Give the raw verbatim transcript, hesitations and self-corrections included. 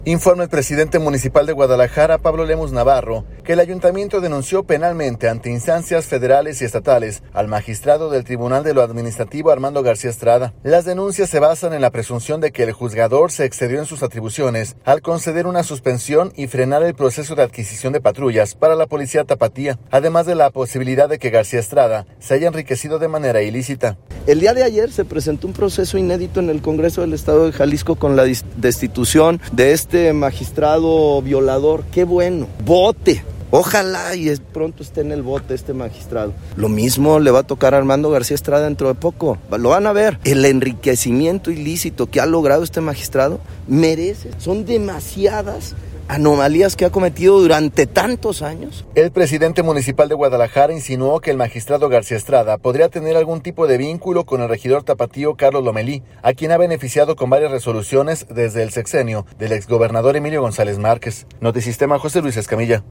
Informa el presidente municipal de Guadalajara, Pablo Lemus Navarro, que el ayuntamiento denunció penalmente ante instancias federales y estatales al magistrado del Tribunal de lo Administrativo Armando García Estrada. Las denuncias se basan en la presunción de que el juzgador se excedió en sus atribuciones al conceder una suspensión y frenar el proceso de adquisición de patrullas para la policía tapatía, además de la posibilidad de que García Estrada se haya enriquecido de manera ilícita. El día de ayer se presentó un proceso inédito en el Congreso del Estado de Jalisco con la destitución de este Este magistrado violador. Qué bueno, bote. Ojalá y es, pronto esté en el bote este magistrado. Lo mismo le va a tocar a Armando García Estrada dentro de poco. Lo van a ver. El enriquecimiento ilícito que ha logrado este magistrado merece. Son demasiadas anomalías que ha cometido durante tantos años. El presidente municipal de Guadalajara insinuó que el magistrado García Estrada podría tener algún tipo de vínculo con el regidor tapatío Carlos Lomelí, a quien ha beneficiado con varias resoluciones desde el sexenio del exgobernador Emilio González Márquez. Notisistema, José Luis Escamilla.